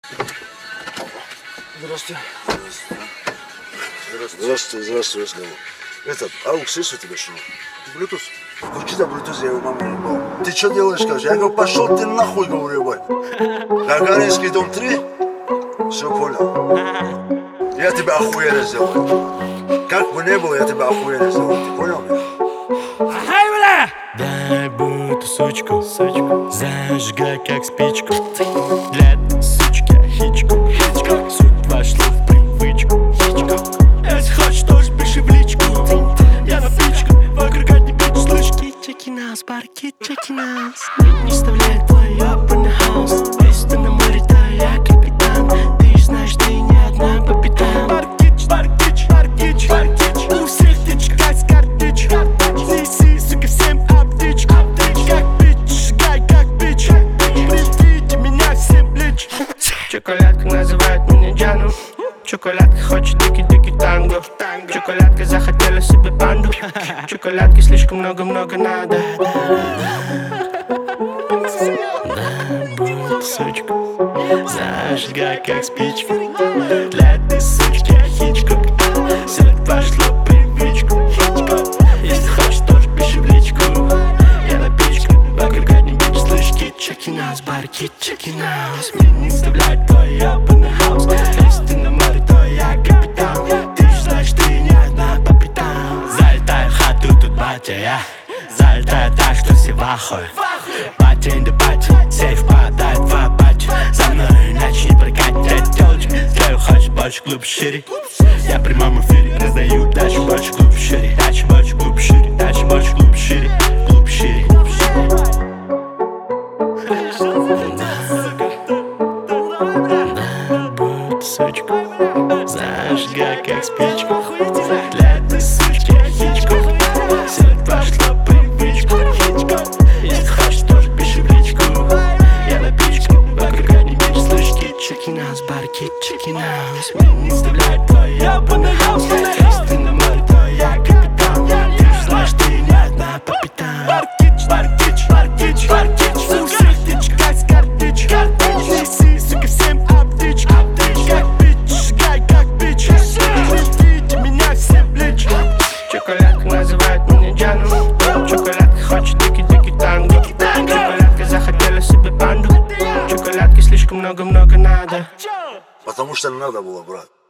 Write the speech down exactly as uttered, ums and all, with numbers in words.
Здравствуйте. Здравствуйте, здравствуйте, здравствуйте. Этот, аук, слышишь у тебя что? Блютуз? Включи за блютуз, я его маму не ебал. Ты что делаешь, скажи? Я говорю, пошел ты нахуй, говорю, ебать. Гагаринский дом три? Все понял. Я тебя охуенно сделаю. Как бы не было, я тебя охуенно сделаю. Ты понял меня? Ай, бля! Дай бы эту сучку, сучку, зажигай как спичку. Для этой сучки хичку, хичку. Суть вошла в привычку, хичку. Если хочешь, тоже пиши в личку. Я на птичку, вокруг одни бич слышки. Чеки нас, парки, чеки нас. Не вставляй твой ебаный хаус. Если ты на море, то я капитан. Ты ж знаешь, ты не одна по пятам. Паркич, паркич, паркич, паркич. У всех тычек, как с картич. Неси, сука, всем аптечку. Как бич, сжигай, как бич. Приведите меня всем блич. Чоколядка называет меня Джану. Чоколядка хочет дикий-дикий танго. Чоколядка захотела себе панду. Чоколядки слишком много-много надо. Дай будет сучку, зажигай как спичку. Для этой сучки хичку. Сюда пошло привычку. Если хочешь, тоже пиши в личку. Я на пичку, вокруг одни бич слышки. Чеки нас, барки, чеки нас. Мне не вставляй твой ебаный хаус. Если ты на море, то я капитан. Ты ж знаешь, ты не одна по пятам. Залетай в хату, тут батя я. Залетай так, что все в ахуе. Батя in the батя, сейф падает в апатию. За мной иначе не прокатит телочка. Твою хочешь больше, глубже, шире. Я в прямом эфире раздаю дальше, больше, глубже, шире. Дальше, больше, глубже, шире. Дальше, больше, глубже, шире. Глубже, шире. Дай будет сучку, зажигай как спичку. Для этой сучки хичку. Сюда пошло привычку. Если хочешь, тоже пиши в личку. Я на пичку, вокруг одни бич слышки. Чеки нас, барки, чеки нас. Мне не вставляй твой ебаный хаус. Если ты на море, то я капитан. Ты ж знаешь, ты не одна по пятам. Паркич, паркич, паркич, паркич. У всех тычек, как с картич. Неси, сука, всем аптечку. Как бич, сжигай, как бич. Приведите меня всем блич. Чоколядка называет меня Джану. Чоколядка хочет дикий-дикий танго. Чоколядка захотела себе панду. Чоколядки слишком много-много надо. Потому что не надо было, брат.